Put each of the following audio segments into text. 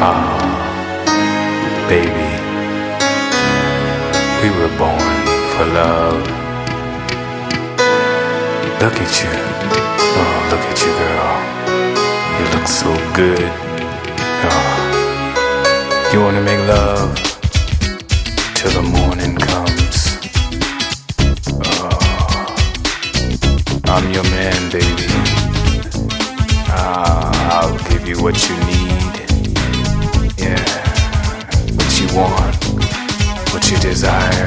Baby, we were born for love. Look at you. Oh, look at you, girl. You look so good. Oh, you wanna make love till the morning comes. Oh, I'm your man, baby. I'll give you what you need. Yeah, what you want, what you desire.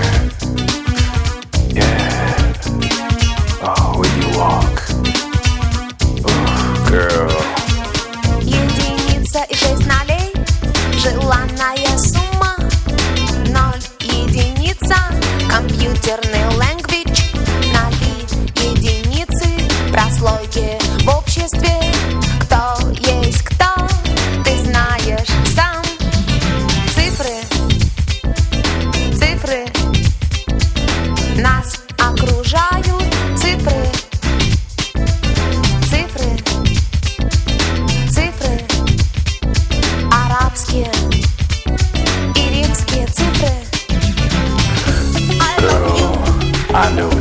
Yeah. Oh, when you walk. Oh, girl. Единица и 6 нолей, желанная сумма. 0 единица, компьютерный language. 0 единицы, прослойки в обществе. Кто есть кто, ты знаешь сам. Цифры, цифры нас окружают. Цифры, цифры, цифры арабские и римские цифры. I love you. I know